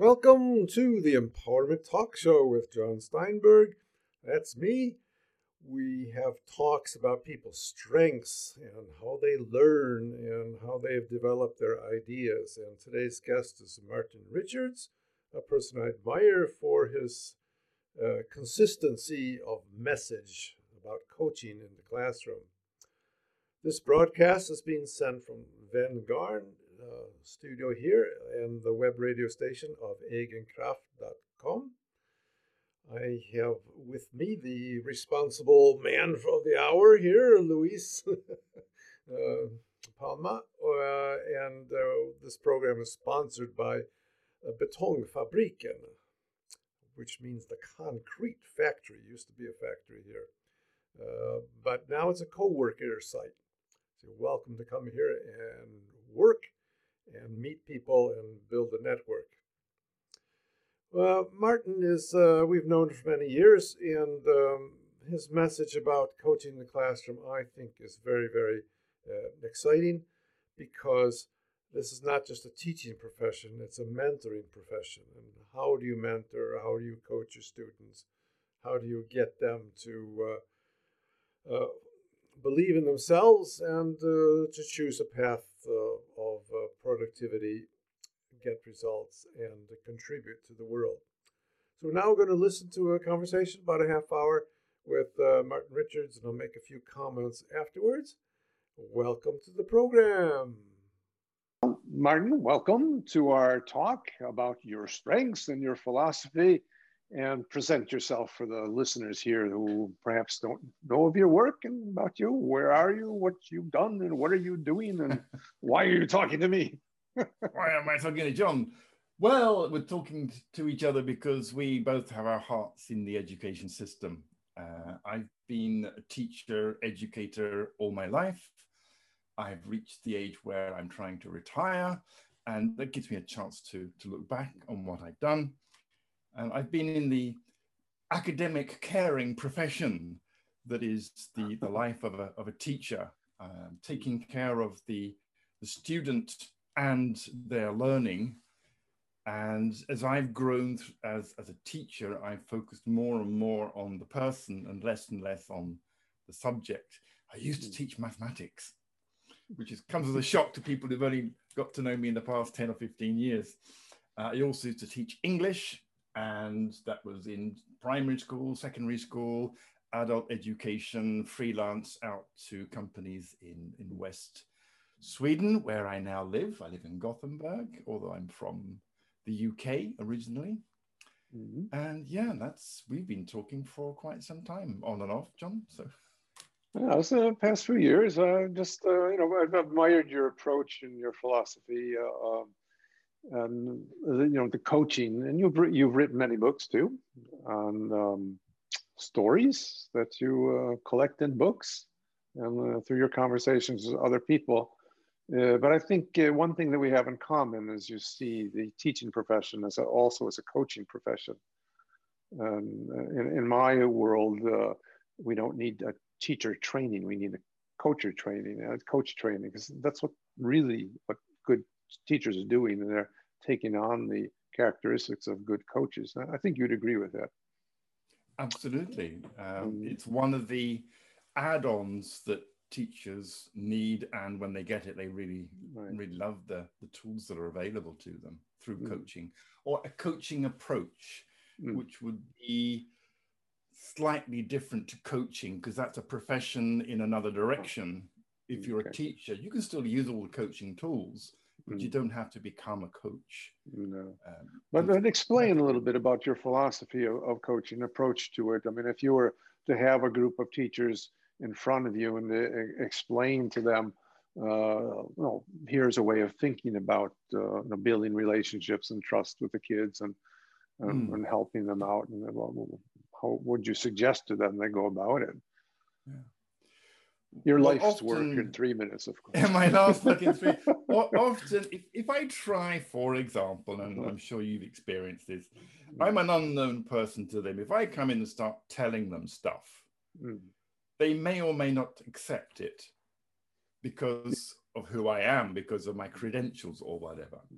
Welcome to the Empowerment Talk Show with John Steinberg. That's me. We have talks about people's strengths and how they learn and how they've developed their ideas. And today's guest is Martin Richards, a person I admire for his consistency of message about coaching in the classroom. This broadcast is being sent from Van Garn studio here and the web radio station of egenkraft.com. I have with me the responsible man for the hour here, Luis Palma. This program is sponsored by Betongfabriken, which means the concrete factory. It used to be a factory here. But now it's a co-worker site. So you're welcome to come here and work and meet people and build a network. Martin is, we've known for many years, and his message about coaching the classroom, I think, is very, very exciting, because this is not just a teaching profession, it's a mentoring profession. And how do you mentor? How do you coach your students? How do you get them to believe in themselves and to choose a path of productivity, get results, and contribute to the world? So now we're going to listen to a conversation, about a half hour, with Martin Richards, and I'll make a few comments afterwards. Welcome to the program. Martin, welcome to our talk about your strengths and your philosophy, and present yourself for the listeners here who perhaps don't know of your work and about you. Where are you, what you've done, and what are you doing, and why are you talking to me? Why am I talking to John? Well, we're talking to each other because we both have our hearts in the education system. I've been a teacher, educator all my life. I've reached the age where I'm trying to retire, and that gives me a chance to look back on what I've done. And I've been in the academic caring profession that is the life of a teacher, taking care of the student and their learning. And as I've grown as a teacher, I've focused more and more on the person and less on the subject. I used to teach mathematics, which comes as a shock to people who've only got to know me in the past 10 or 15 years. I also used to teach English, and that was in primary school, secondary school, adult education, freelance out to companies in West Sweden, where I now live. I live in Gothenburg, although I'm from the UK originally. Mm-hmm. And yeah, we've been talking for quite some time, on and off, John. So. Yeah, it's the past few years. I've admired your approach and your philosophy, and the coaching. And you've written many books too, on stories that you collect in books, and through your conversations with other people. But I think one thing that we have in common is you see the teaching profession also as a coaching profession. In my world, we don't need a teacher training. We need a coach training, because that's what good teachers are doing, and they're taking on the characteristics of good coaches. I think you'd agree with that. Absolutely. It's one of the add-ons that teachers need, and when they get it, they really love the tools that are available to them through coaching, or a coaching approach, which would be slightly different to coaching, because that's a profession in another direction. If you're a teacher, you can still use all the coaching tools, but you don't have to become a coach. No. But explain a little bit about your philosophy of coaching, approach to it. I mean, if you were to have a group of teachers in front of you and explain to them, here's a way of thinking about building relationships and trust with the kids and helping them out, and how would you suggest to them they go about it? Yeah. Your life's work in 3 minutes, of course. My last work in 3. Often, if I try, for example, and I'm sure you've experienced this, I'm an unknown person to them. If I come in and start telling them stuff, they may or may not accept it because of who I am, because of my credentials or whatever.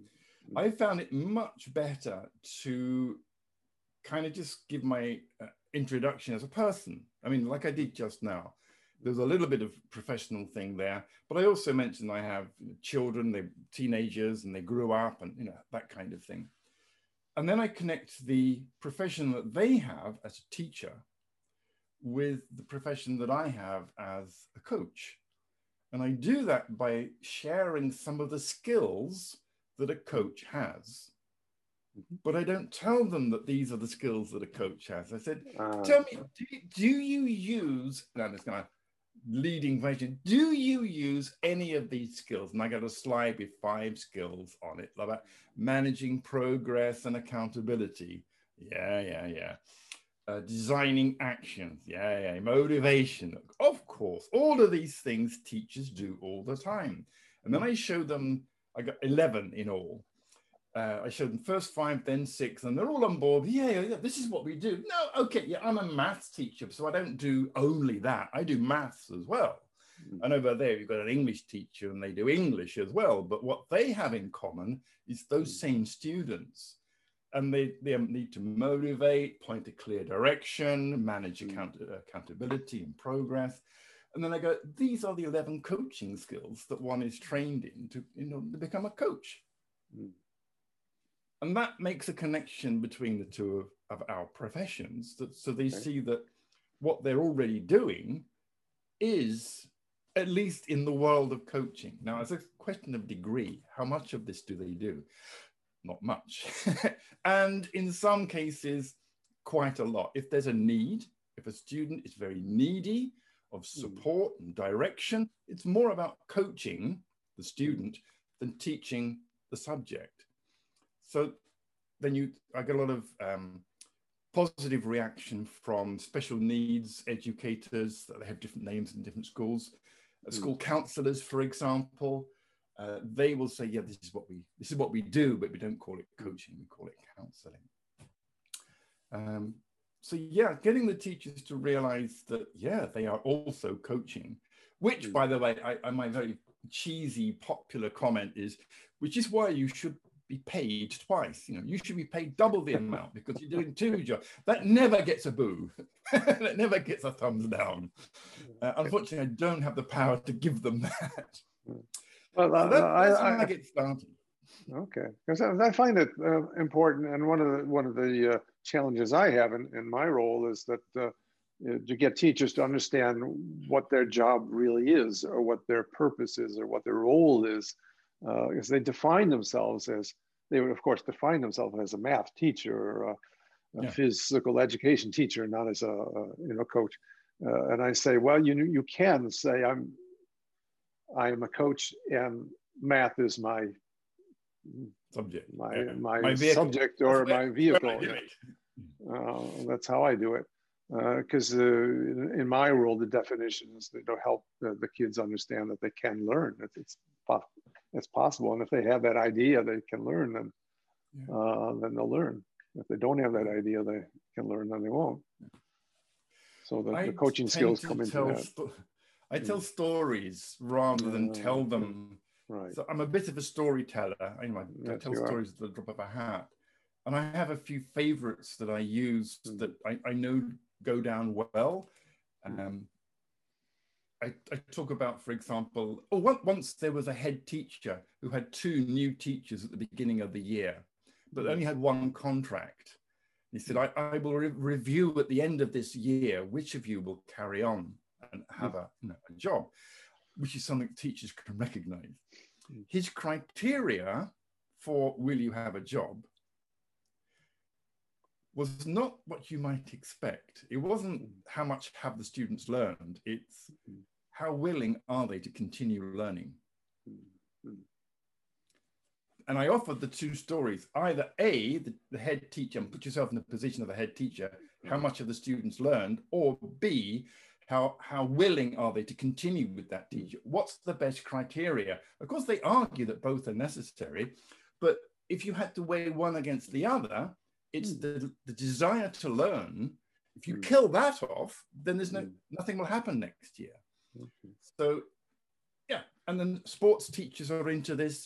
I found it much better to kind of just give my introduction as a person. I mean, like I did just now. There's a little bit of professional thing there, but I also mentioned I have children, they're teenagers, and they grew up, and that kind of thing. And then I connect the profession that they have as a teacher with the profession that I have as a coach. And I do that by sharing some of the skills that a coach has. But I don't tell them that these are the skills that a coach has. I said, tell me, do you use, now this kind of leading question, do you use any of these skills? And I got a slide with 5 skills on it about managing progress and accountability. Yeah. Designing actions. Yeah. Motivation. Of course, all of these things teachers do all the time. And then I showed them, I got 11 in all. I showed them first 5, then 6, and they're all on board. Yeah, this is what we do. No, okay, yeah, I'm a maths teacher, so I don't do only that. I do maths as well. And over there, you've got an English teacher, and they do English as well. But what they have in common is those same students. And they need to motivate, point a clear direction, manage accountability and progress. And then I go, these are the 11 coaching skills that one is trained in to become a coach. And that makes a connection between the two of our professions. So they see that what they're already doing is, at least in the world of coaching. Now, it's a question of degree. How much of this do they do? Not much. And in some cases, quite a lot. If there's a need, if a student is very needy of support and direction, it's more about coaching the student than teaching the subject. So then I get a lot of positive reaction from special needs educators. They have different names in different schools. School counselors, for example, they will say, yeah, this is what we do, but we don't call it coaching, we call it counseling. So yeah, getting the teachers to realize that, yeah, they are also coaching, which, by the way, my very cheesy popular comment is, which is why you should be paid twice. You should be paid double the amount because you're doing 2 jobs. That never gets a boo. That never gets a thumbs down. Unfortunately, I don't have the power to give them that. Well, so that's how I get started. Okay, because I find it important, and one of the challenges I have in my role is that to get teachers to understand what their job really is, or what their purpose is, or what their role is. Because they define themselves as, they would of course define themselves as a math teacher or a physical education teacher, not as a coach. And I say, well, you can say I'm a coach and math is my subject, my subject or my vehicle. That's how I do it. Because in my world, the definition is to help the kids understand that they can learn. It's possible, and if they have that idea, they can learn. Then they'll learn. If they don't have that idea, they can learn. Then they won't. So the coaching skills come into that. I tell stories rather than tell them. Right. So I'm a bit of a storyteller. I tell stories at the drop of a hat, and I have a few favorites that I use that I know go down well. I talk about, for example, once there was a head teacher who had 2 new teachers at the beginning of the year, but only had 1 contract. He said, I will review at the end of this year which of you will carry on and have a job, which is something teachers can recognize. His criteria for will you have a job was not what you might expect. It wasn't how much have the students learned, it's how willing are they to continue learning. And I offered the 2 stories, either A, the head teacher, and put yourself in the position of a head teacher, how much have the students learned, or B, how willing are they to continue with that teacher? What's the best criteria? Of course, they argue that both are necessary, but if you had to weigh one against the other, it's the desire to learn. If you kill that off, then there's nothing will happen next year. So, yeah, and then sports teachers are into this.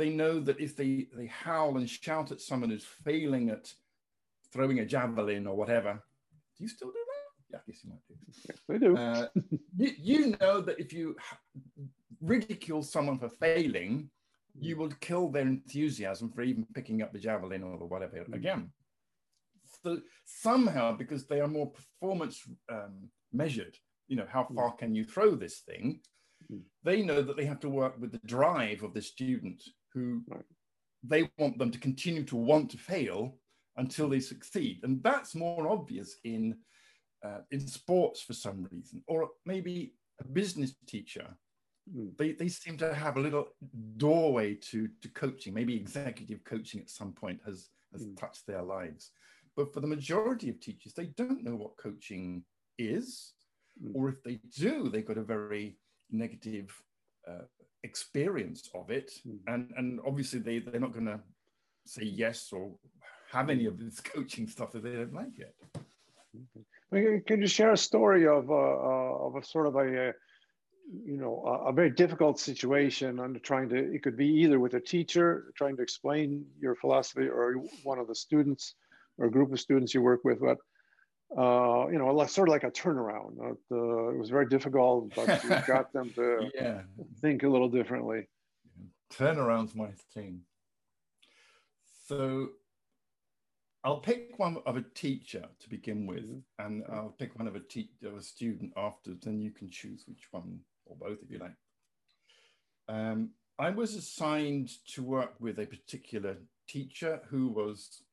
They know that if they howl and shout at someone who's failing at throwing a javelin or whatever, do you still do that? Yeah, I guess you might do. Yes, they do. You know that if you ridicule someone for failing, you will kill their enthusiasm for even picking up the javelin or whatever again. So somehow, because they are more performance measured, you know, how far can you throw this thing? They know that they have to work with the drive of the student who they want them to continue to want to fail until they succeed. And that's more obvious in sports for some reason, or maybe a business teacher. They seem to have a little doorway to coaching. Maybe executive coaching at some point has touched their lives. But for the majority of teachers, they don't know what coaching is, or if they do, they've got a very negative experience of it. And obviously they're not going to say yes or have any of this coaching stuff that they don't like yet. Can you share a story of a sort of a very difficult situation and it could be either with a teacher trying to explain your philosophy or one of the students or a group of students you work with, but sort of like a turnaround. It was very difficult, but you got them to think a little differently. Turnaround's my thing. So I'll pick one of a teacher to begin with, and I'll pick one of a student afterwards, and you can choose which one, or both if you like. I was assigned to work with a particular teacher who was,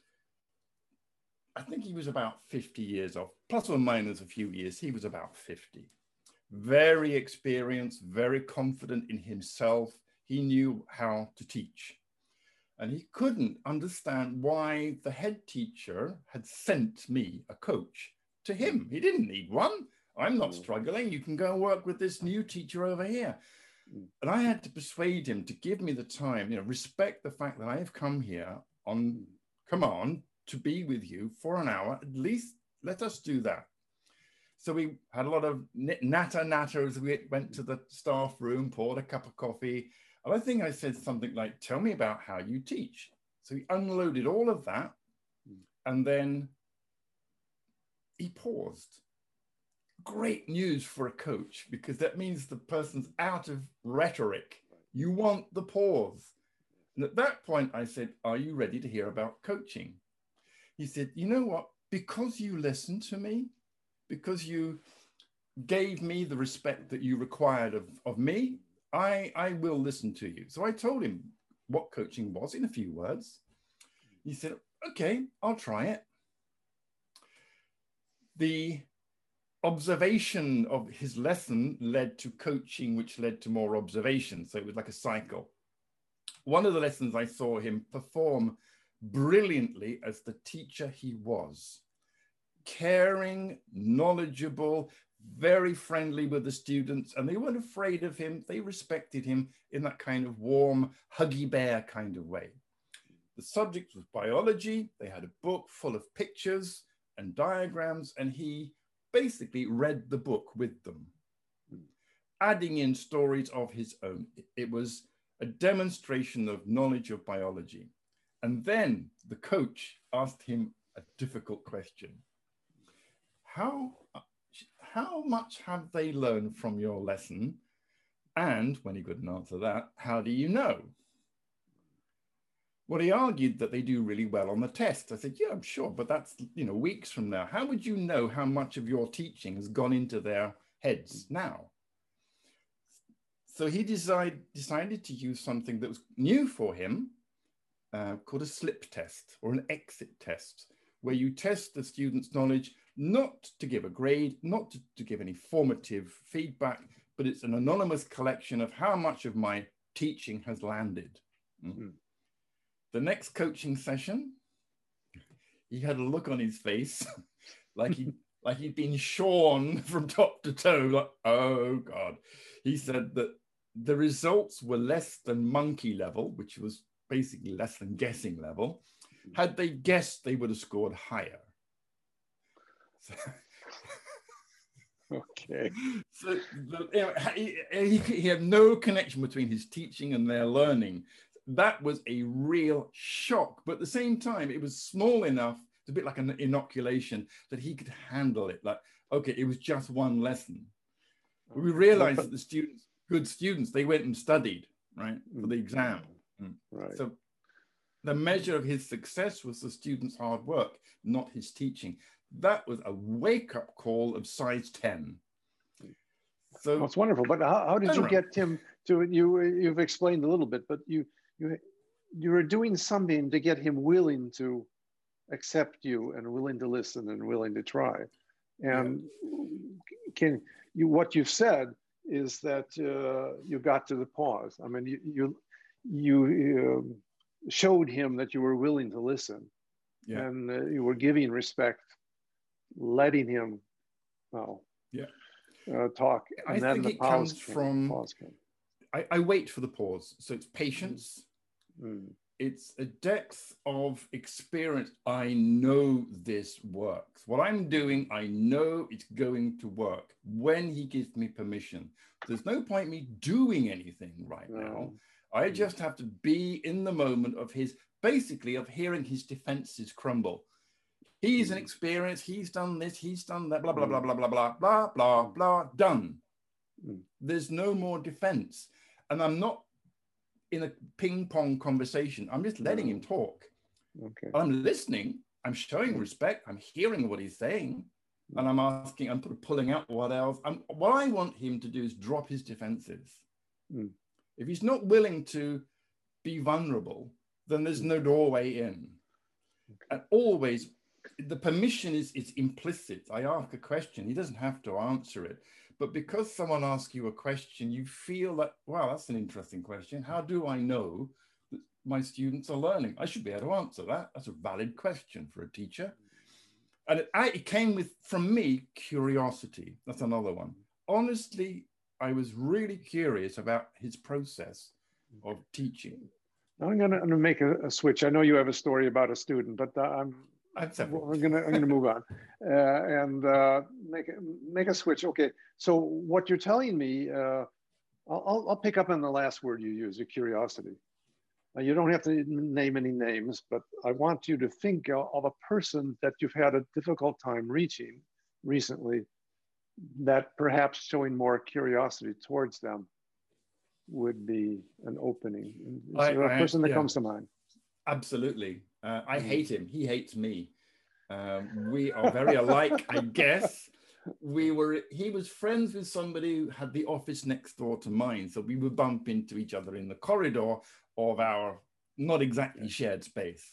I think he was about 50 years old, plus or minus a few years. He was about 50. Very experienced, very confident in himself. He knew how to teach. And he couldn't understand why the head teacher had sent me, a coach, to him. He didn't need one. I'm not struggling. You can go and work with this new teacher over here. And I had to persuade him to give me the time, respect the fact that I have come here on command to be with you for an hour. At least let us do that. So we had a lot of natter as we went to the staff room, poured a cup of coffee. And I think I said something like, tell me about how you teach. So he unloaded all of that. And then he paused. Great news for a coach, because that means the person's out of rhetoric. You want the pause. And at that point, I said, are you ready to hear about coaching? He said, you know what? Because you listened to me, because you gave me the respect that you required of me, I will listen to you. So I told him what coaching was in a few words. He said, okay, I'll try it. The observation of his lesson led to coaching, which led to more observation. So it was like a cycle. One of the lessons I saw him perform brilliantly as the teacher he was. Caring, knowledgeable, very friendly with the students, and they weren't afraid of him. They respected him in that kind of warm, huggy bear kind of way. The subject was biology. They had a book full of pictures and diagrams, and he basically read the book with them, adding in stories of his own. It was a demonstration of knowledge of biology. And then the coach asked him a difficult question. How much have they learned from your lesson? And when he couldn't answer that, how do you know? Well, he argued that they do really well on the test. I said, yeah, I'm sure, but that's, weeks from now. How would you know how much of your teaching has gone into their heads now? So he decided to use something that was new for him, called a slip test or an exit test, where you test the student's knowledge, not to give a grade, not to give any formative feedback, but it's an anonymous collection of how much of my teaching has landed. The next coaching session, he had a look on his face like he'd been shorn from top to toe, like, oh God. He said that the results were less than monkey level, which was basically less than guessing level. Had they guessed, they would have scored higher. So, okay. So he had no connection between his teaching and their learning. that was a real shock. But at the same time, it was small enough, it's a bit like an inoculation, that he could handle it. Like, okay, it was just one lesson. We realized that the students, good students, they went and studied, right, for the exam. Right. So the measure of his success was the students' hard work, not his teaching. That was a wake-up call of size 10. So well, it's wonderful. But how did you get him to, you've explained a little bit, but you were doing something to get him willing to accept you and willing to listen and willing to try. And what you've said is that you got to the pause. I mean, you showed him that you were willing to listen, and you were giving respect, letting him, talk. And I then think the it pause comes came. from, Pause came. I wait for the pause. So it's patience. It's a depth of experience. I know this works. What I'm doing, I know it's going to work when he gives me permission. There's no point me doing anything right now. I just have to be in the moment of his, basically of hearing his defenses crumble. He's an experience, he's done this, he's done that, blah, blah, blah, blah, blah, blah, blah, blah, blah, done. There's no more defense. And I'm not in a ping pong conversation. I'm just letting him talk. Okay. I'm listening, I'm showing respect, I'm hearing what he's saying, and I'm asking, I'm pulling out what else. What I want him to do is drop his defenses. If he's not willing to be vulnerable, then there's no doorway in. And always, the permission is implicit. I ask a question, he doesn't have to answer it. But because someone asks you a question, you feel that, wow, that's an interesting question. How do I know that my students are learning? I should be able to answer that. That's a valid question for a teacher. And it came from me, curiosity. That's another one. Honestly, I was really curious about his process of teaching. I'm gonna make a switch. I know you have a story about a student, but I'm gonna move on and make a switch. Okay, so what you're telling me, I'll pick up on the last word you use, your curiosity. You don't have to name any names, but I want you to think of a person that you've had a difficult time reaching recently, that perhaps showing more curiosity towards them would be an opening. Is there a person that comes to mind? Absolutely. I hate him. He hates me. We are very alike, I guess. He was friends with somebody who had the office next door to mine. So we would bump into each other in the corridor of our not exactly shared space.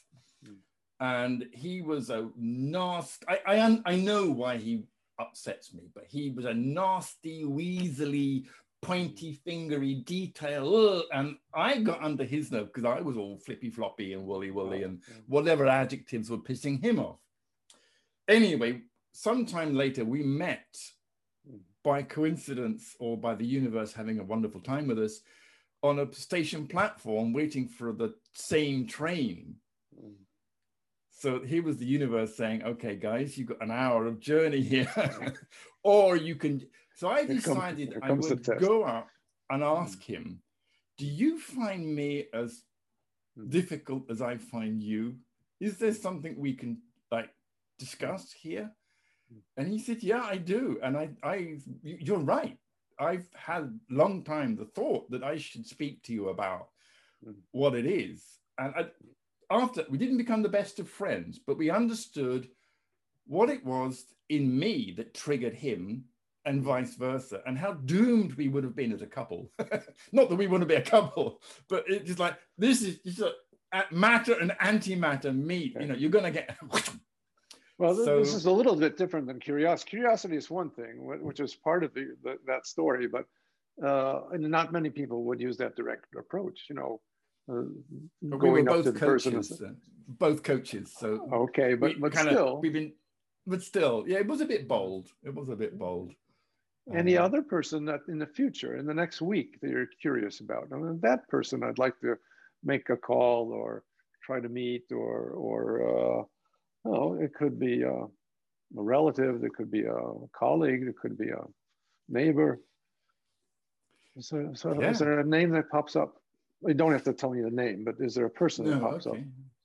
And he was a nasty, I know why he upsets me, but he was a nasty, weaselly, pointy fingery detail, and I got under his nerve because I was all flippy floppy and woolly and whatever adjectives were pissing him off. Anyway, sometime later we met by coincidence or by the universe having a wonderful time with us on a station platform waiting for the same train. So here was the universe saying, okay, guys, you've got an hour of journey here. Or you can, so I decided I would go up and ask him, do you find me as difficult as I find you? Is there something we can discuss here? And he said, yeah, I do. And you're right. I've had a long time the thought that I should speak to you about what it is. And after, we didn't become the best of friends, but we understood what it was in me that triggered him and vice versa, and how doomed we would have been as a couple. Not that we want to be a couple, but it's just like, this is just matter and antimatter meet. You know, you're going to get... Well, this is a little bit different than curiosity. Curiosity is one thing, which is part of that story, but and not many people would use that direct approach, you know. Going up to the person. Both coaches. So okay, but still, yeah, it was a bit bold. It was a bit bold. Any other person that in the future, in the next week, that you're curious about, I mean, that person I'd like to make a call or try to meet, or it could be a relative, it could be a colleague, it could be a neighbor. So is there a name that pops up? You don't have to tell me the name, but is there a person that pops up?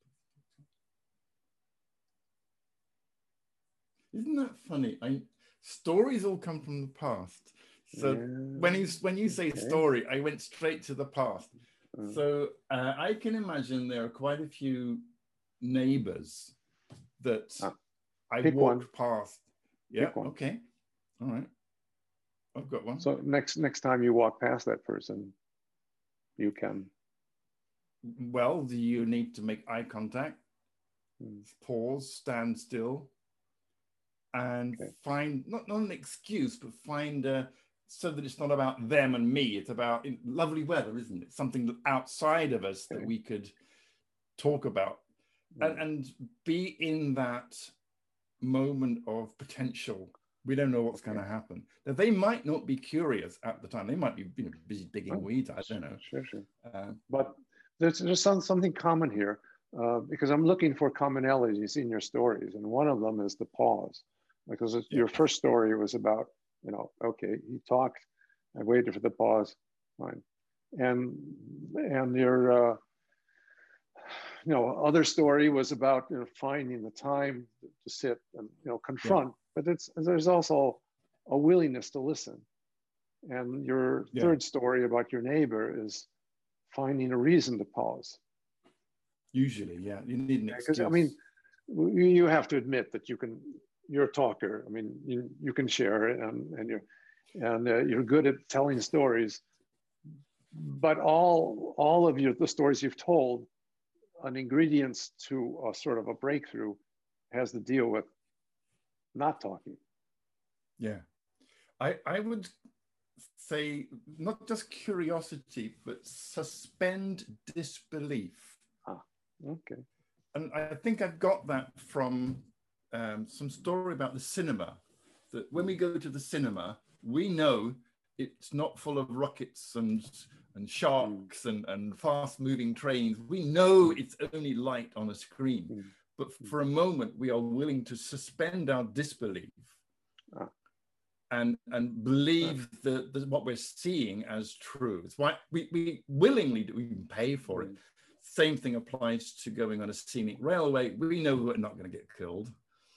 Isn't that funny? Stories all come from the past. So when you say story, I went straight to the past. So I can imagine there are quite a few neighbors that I walked past. Yeah. Okay. All right. I've got one. So next time you walk past that person, you can. Well, do you need to make eye contact? Pause, stand still, and find not an excuse, but find so that it's not about them and me. It's about lovely weather, isn't it? Something outside of us that we could talk about, and be in that moment of potential. We don't know what's going to happen. Now, they might not be curious at the time. They might be busy digging weeds. I don't know. Sure. But there's something common here, because I'm looking for commonalities in your stories, and one of them is the pause, because your first story was about, okay, he talked, I waited for the pause, fine, and your other story was about finding the time to sit and confront, but there's also a willingness to listen, and your third story about your neighbor is finding a reason to pause. Usually, yeah, you need an excuse. Because I mean, you have to admit that you're a talker. I mean, you can share it, and you're good at telling stories. But all of the stories you've told, an ingredients to a sort of a breakthrough, has to deal with not talking. Yeah, I would say not just curiosity, but suspend disbelief. Okay. And I think I've got that from some story about the cinema, that when we go to the cinema, we know it's not full of rockets and sharks and fast moving trains. We know it's only light on a screen, but for a moment we are willing to suspend our disbelief and believe that what we're seeing as true. It's why we willingly do even pay for it. Same thing applies to going on a scenic railway. We know we're not going to get killed.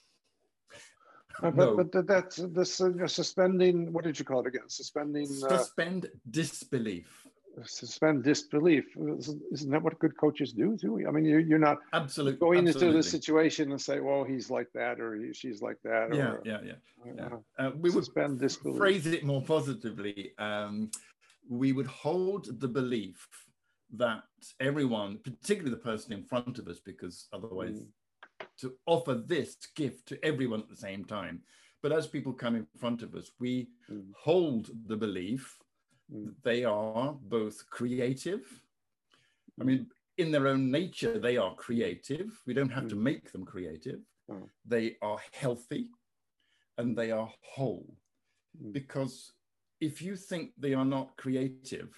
But that's this suspending. What did you call it again? Suspend disbelief. Suspend disbelief. Isn't that what good coaches do too? I mean, you're not going into the situation and say, "Well, he's like that," or "She's like that." We would suspend disbelief. Phrase it more positively. We would hold the belief that everyone, particularly the person in front of us, because otherwise to offer this gift to everyone at the same time. But as people come in front of us, we hold the belief that they are both creative. I mean, in their own nature, they are creative. We don't have to make them creative. They are healthy and they are whole. Because if you think they are not creative,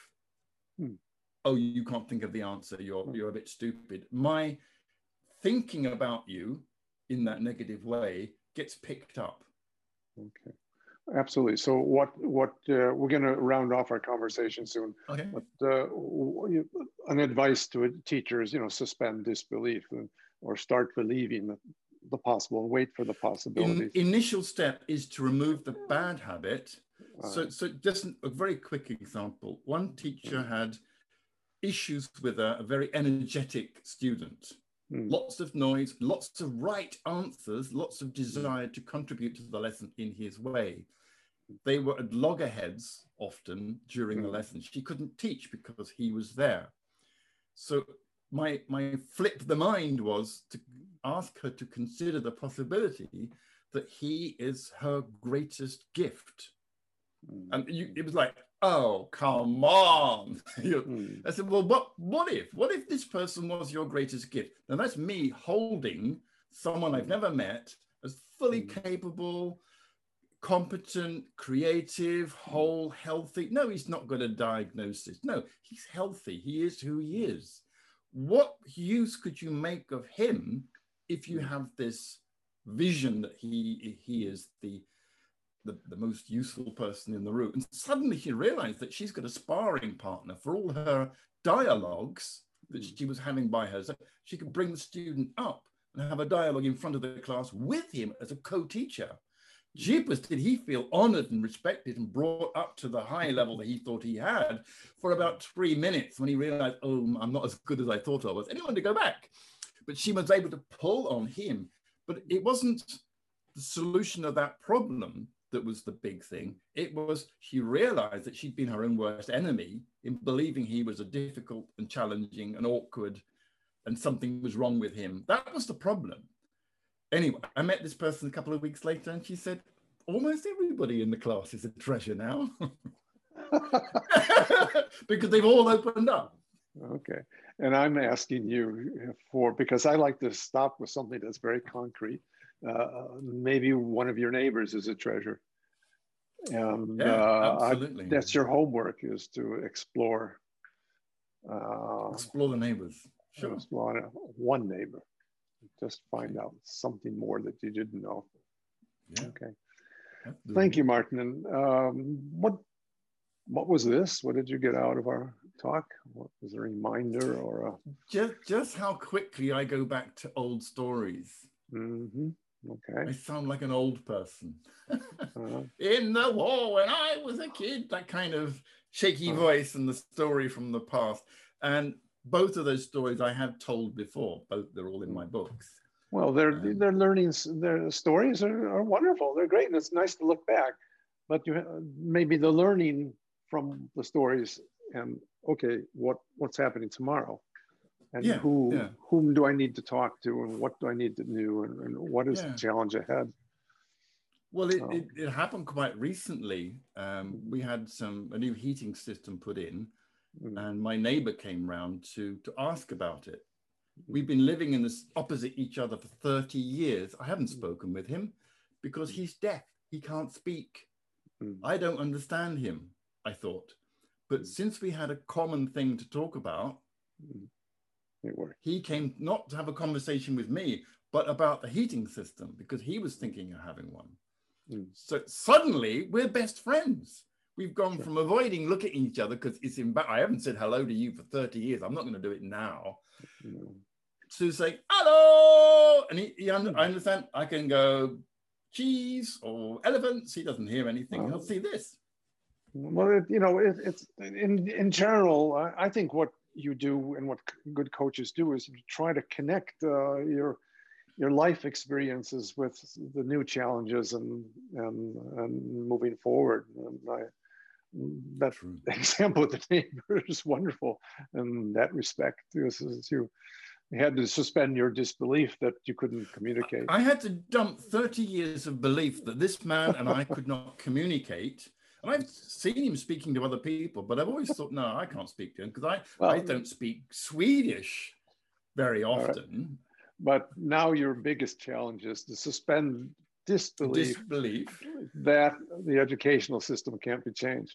oh, you can't think of the answer, you're a bit stupid. My thinking about you in that negative way gets picked up. Okay, absolutely. So what we're going to round off our conversation soon. Okay. But an advice to teachers, suspend disbelief or start believing the possible and wait for the possibilities. Initial step is to remove the bad habit. So just a very quick example. One teacher had issues with a very energetic student. Lots of noise, lots of right answers, lots of desire to contribute to the lesson in his way. They were at loggerheads often during the lesson. She couldn't teach because he was there. So my flip the mind was to ask her to consider the possibility that he is her greatest gift. And it was like, oh, come on. I said, well, what if this person was your greatest gift? Now that's me holding someone I've never met as fully capable, competent, creative, whole, healthy. No, he's not got a diagnosis. No, he's healthy. He is who he is. What use could you make of him if you have this vision that he is the the most useful person in the room. And suddenly she realized that she's got a sparring partner for all her dialogues that she was having by her. So she could bring the student up and have a dialogue in front of the class with him as a co-teacher. Jeepers, did he feel honored and respected and brought up to the high level that he thought he had for about 3 minutes when he realized, oh, I'm not as good as I thought I was. And he wanted to go back. But she was able to pull on him. But it wasn't the solution of that problem that was the big thing. It was she realized that she'd been her own worst enemy in believing he was a difficult and challenging and awkward and something was wrong with him. That was the problem. Anyway, I met this person a couple of weeks later and she said, almost everybody in the class is a treasure now. Because they've all opened up. Okay. And I'm asking you because I like to stop with something that's very concrete. Maybe one of your neighbors is a treasure. And absolutely. That's your homework, is to explore. Explore the neighbors. Sure. Explore one neighbor. Just find out something more that you didn't know. Yeah. Okay. Absolutely. Thank you, Martin. And what was this? What did you get out of our talk? What was a reminder or a... Just how quickly I go back to old stories. Mm-hmm. Okay. I sound like an old person. In the war when I was a kid, that kind of shaky voice and the story from the past. And both of those stories I have told before. They're all in my books. Well, their learnings, their stories are wonderful. They're great, and it's nice to look back. But maybe the learning from the stories and okay, what's happening tomorrow, and whom do I need to talk to, and what do I need to do, and what is the challenge ahead? Well, it happened quite recently. We had a new heating system put in, and my neighbor came round to ask about it. We've been living in this opposite each other for 30 years. I haven't spoken with him because he's deaf. He can't speak. I don't understand him, I thought. But since we had a common thing to talk about, he came not to have a conversation with me, but about the heating system because he was thinking of having one. So suddenly we're best friends. We've gone from avoiding looking at each other because it's I haven't said hello to you for 30 years. I'm not going to do it now. To say hello, and I understand. I can go cheese or elephants. He doesn't hear anything. He'll see this. Well, it's in general. I think what you do and what good coaches do is try to connect your life experiences with the new challenges and moving forward. And that example with the neighbor is wonderful in that respect. You had to suspend your disbelief that you couldn't communicate. I had to dump 30 years of belief that this man and I could not communicate. And I've seen him speaking to other people, but I've always thought, no, I can't speak to him because I don't speak Swedish very often. But now your biggest challenge is to suspend disbelief that the educational system can't be changed.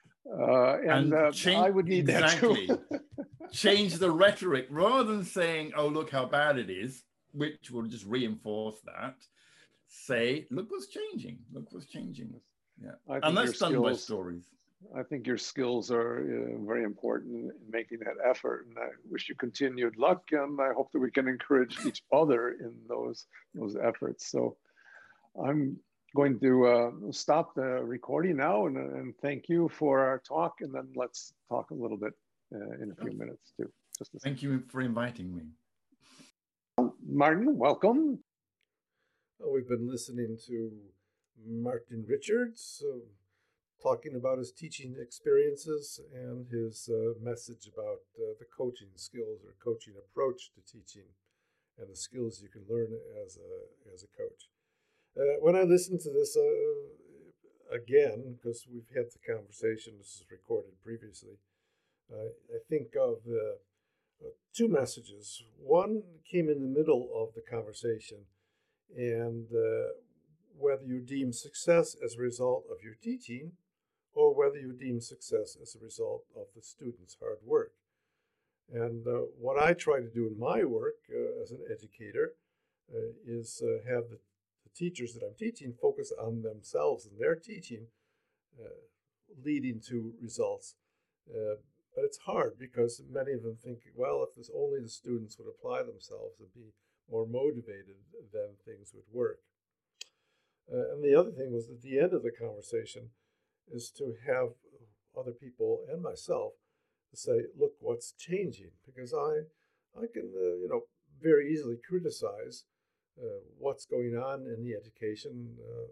I would need that too. Change the rhetoric rather than saying, oh, look how bad it is, which will just reinforce that. Say, look what's changing. Look what's changing. Yeah. And that's done by stories. I think your skills are very important in making that effort. And I wish you continued luck. And I hope that we can encourage each other in those efforts. So I'm going to stop the recording now and thank you for our talk. And then let's talk a little bit in a few minutes too. Thank you for inviting me. Martin, welcome. We've been listening to Martin Richards talking about his teaching experiences and his message about the coaching skills or coaching approach to teaching and the skills you can learn as a coach. When I listen to this again, because we've had the conversation, this is recorded previously, I think of two messages. One came in the middle of the conversation, and whether you deem success as a result of your teaching or whether you deem success as a result of the student's hard work. And what I try to do in my work as an educator is have the teachers that I'm teaching focus on themselves and their teaching, leading to results. But it's hard because many of them think, well, if only the students would apply themselves and be more motivated, then things would work. And the other thing was at the end of the conversation is to have other people and myself say, look, what's changing? Because I can, very easily criticize what's going on in the education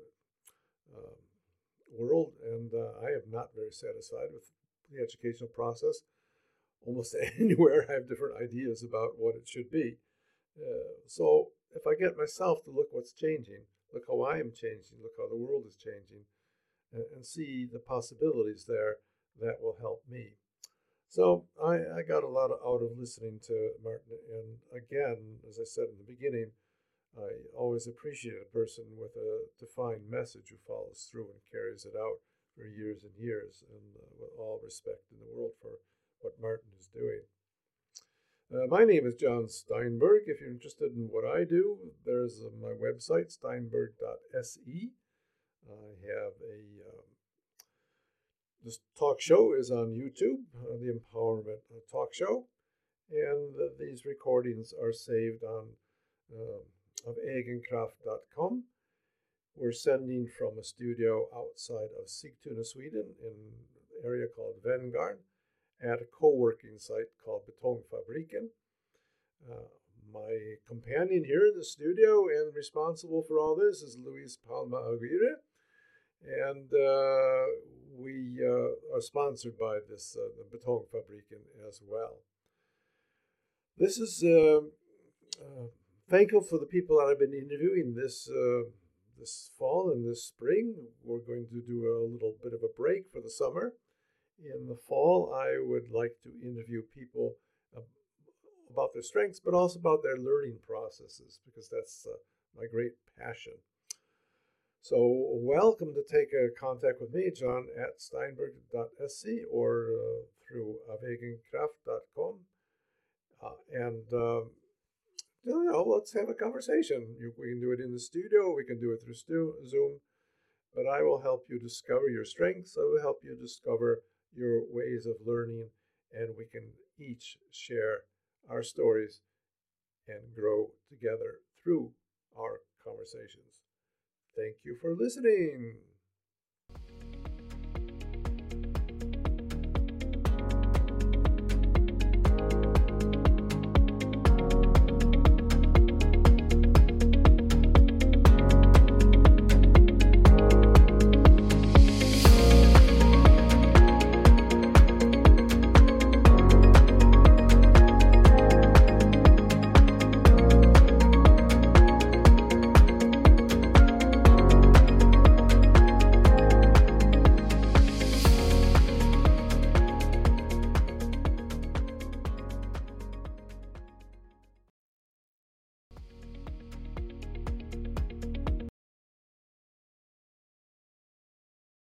world, and I am not very satisfied with the educational process. Almost anywhere I have different ideas about what it should be. So if I get myself to look what's changing, look how I am changing, look how the world is changing, and see the possibilities there, that will help me. So I got a lot out of listening to Martin. And again, as I said in the beginning, I always appreciate a person with a defined message who follows through and carries it out for years and years, and with all respect in the world for what Martin is doing. My name is John Steinberg. If you're interested in what I do, there's my website, steinberg.se. I have this talk show is on YouTube, the Empowerment Talk Show, and these recordings are saved on of eigenkraft.com. We're sending from a studio outside of Sigtuna, Sweden, in an area called Venngarn, at a co-working site called Betongfabriken. My companion here in the studio and responsible for all this is Luis Palma Aguirre, and we are sponsored by this the Betongfabriken as well. This is thankful for the people that I've been interviewing this fall and this spring. We're going to do a little bit of a break for the summer. In the fall, I would like to interview people about their strengths, but also about their learning processes, because that's my great passion. So welcome to take contact with me, John, at steinberg.se or through avegenkraft.com. Let's have a conversation. We can do it in the studio, we can do it through Zoom, but I will help you discover your strengths. I will help you discover your ways of learning, and we can each share our stories and grow together through our conversations. Thank you for listening.